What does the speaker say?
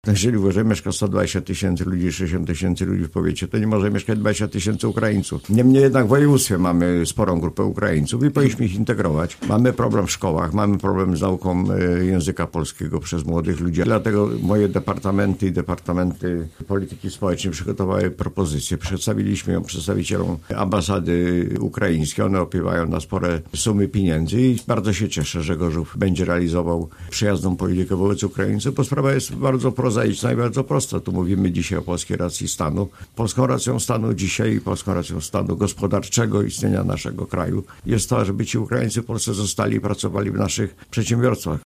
Jeżeli w Łodzi mieszka 120 tysięcy ludzi, 60 tysięcy ludzi w powiecie, to nie może mieszkać 20 tysięcy Ukraińców. Niemniej jednak w województwie mamy sporą grupę Ukraińców i powinniśmy ich integrować. Mamy problem w szkołach, mamy problem z nauką języka polskiego przez młodych ludzi. Dlatego moje departamenty i departamenty polityki społecznej przygotowały propozycję. Przedstawiliśmy ją przedstawicielom ambasady ukraińskiej. One opiewają na spore sumy pieniędzy i bardzo się cieszę, że Gorzów będzie realizował przyjazną politykę wobec Ukraińców, bo sprawa jest bardzo prozaiczna i bardzo prosta. Tu mówimy dzisiaj o polskiej racji stanu. Polską racją stanu dzisiaj i polską racją stanu gospodarczego istnienia naszego kraju jest to, żeby ci Ukraińcy w Polsce zostali i pracowali w naszych przedsiębiorstwach.